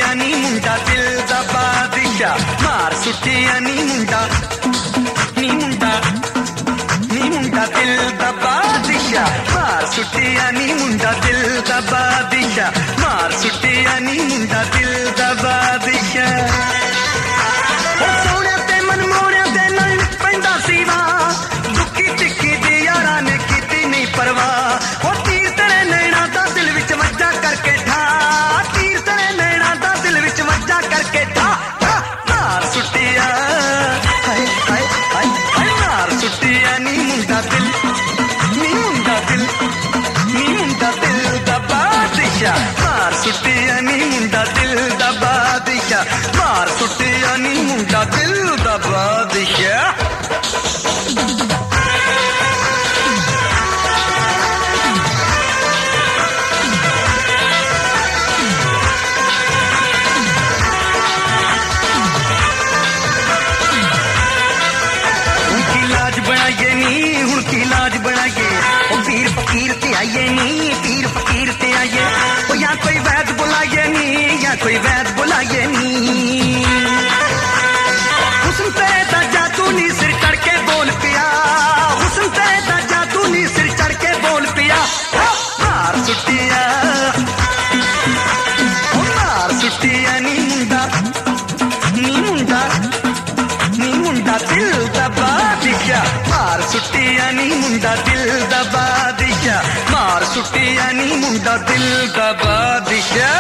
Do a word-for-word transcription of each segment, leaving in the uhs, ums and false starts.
सुटिया नी मुंडा दिल दा बादशाह मार सुटिया नी मुंडा नी मुंडा नी मुंडा दिल दा बादशाह मार सुटिया नी मुंडा दिल दा बादशाह मार सुटिया नी मुंडा दिल दा बादशाह ओ सोहणिया ते मनमोहणिया दे नाल पैंदा सीवा दुखी तिखी दी यारां ने कीती नहीं परवाह ओ तीर तेरे नैना दा दिल विच वज्जा करके ठा तीर तेरे नैना दा दिल विच वज्जा करके ठा मार सुटिया हाय हाय हाय हाय मार सुटिया नी मुंडा दिल नी मुंडा दिल नी मुंडा दिल दा बादशाह मार सुटिया नी मुंडा दिल दा बादशाह मार सुटिया नी मुंडा दिल दा बादशाह बनाइए नी हुण की लाज बनाइए ओ पीर फकीर ते आइए नी पीर फकीर ते आइए ओ या कोई वैद बुलाइए नी या कोई वैद बुलाइए नी हुस्न तेरे दा जादू नी सिर चढ़ के बोल पिया हुस्न तेरे दा जादू नी सिर चढ़ के बोल पिया मार सुटिया ओ मार सुटिया नी मुंडा नी मुंडा नी मुंडा दिल दा बादशाह मार सुटिया नी मुंडा दिल दा बादशाह मार सुटिया नी मुंडा दिल दा बादशाह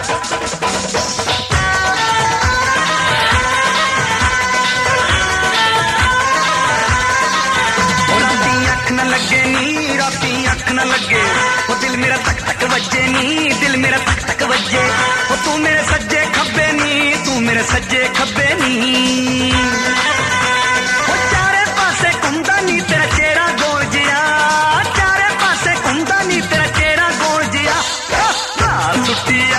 राती अख न लगे नी राती अख न लगे वो दिल मेरा तक तक वजे नी दिल मेरा तक तक वजे वो तू मेरे सज्जे खब्बे नी तू मेरे सज्जे खब्बे नी घुमदा नी तेरा चेहरा गोल जिया चारे पासे घुमदा नी तेरा चेहरा गोल जिया मार सुटिया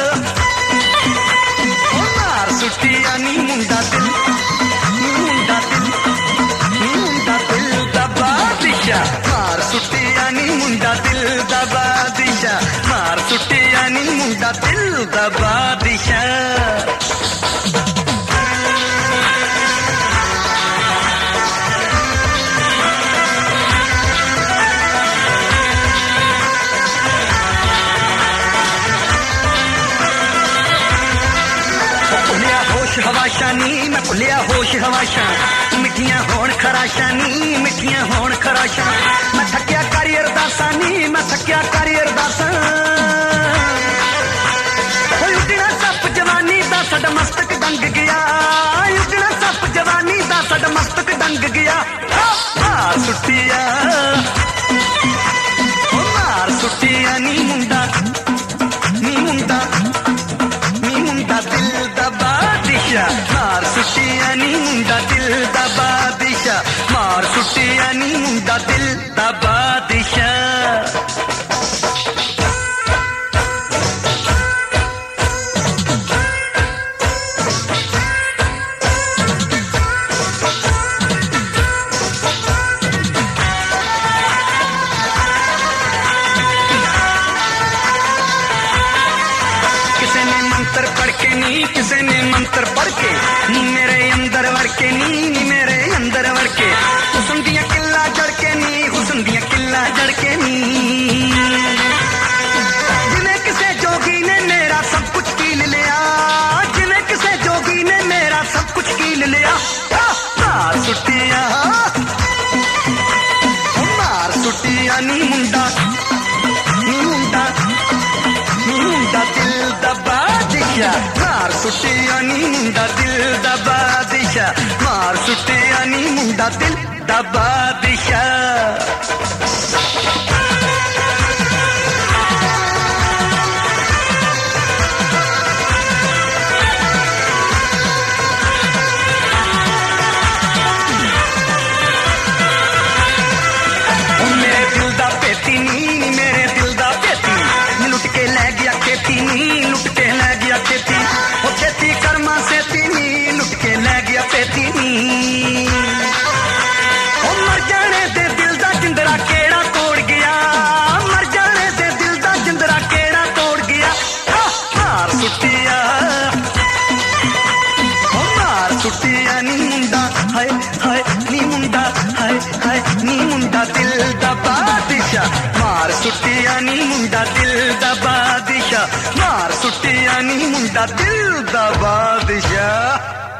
मार सुटिया नी मुंडा दिल नी मुंडा दिल नी मुंडा दिल दा बादशाह मार सुटिया नी मुंडा दिल दा बादशाह मार सुटिया नी मुंडा दिल दा बादशाह हवाशा नी मैं भुलिया होश हवाशा मिठियां होण खराशा नी मिठियां होण खराशा मैं थकिया करी अरदासा नी मैं थकिया करी अरदासा उजड़ा सप जवानी दा साडा मस्तक डंग गया उजड़ा सप जवानी दा साडा मस्तक डंग गया मार सुटिया मार सुटिया नी मुंडा नी मुंडा नी मुंडा दिल दा मार सुटिया नी मुंडा दिल दा बादशाह मार सुटिया नी मुंडा दिल दा बादशाह किसे ने मंत्र पढ़ के नी मेरे अंदर वड़ के नी नी मेरे अंदर वड़ के हुस्न दियां किल्ला जड़ के नी हुस्न दियां किल्ला जड़ के नी जिन्हें किसे जोगी ने मेरा सब कुछ कील लिया जिन्हें किसे जोगी ने मेरा सब कुछ कील लिया मार सुटिया मार सुटिया नी मुंडा नी मुंडा नी मुंडा दिल दा बादशाह मार सुटिया नी मुंडा दिल दा बादशाह मार सुटिया नी मुंडा दिल दा बादशाह मेरे दिल दा पेती नी मेरे दिल दा पेती लुट के ले गया खेती नी लुट के ले गया खेती वो खेती कर्मा से नी लुट के ले गया पेती नी मर जाने दे दिल दा जिंदरा केड़ा तोड़ गया मर जाने दे दिल दा जिंदरा केड़ा तोड़ गया मार सुटिया ਮਾਰ ਸੁੱਟਿਆ ਨੀ ਮੁੰਡਾ ਦਿਲ ਦਾ ਬਾਦਸ਼ਾ ਮਾਰ ਸੁੱਟਿਆ ਨੀ ਮੁੰਡਾ ਦਿਲ ਦਾ ਬਾਦਸ਼ਾ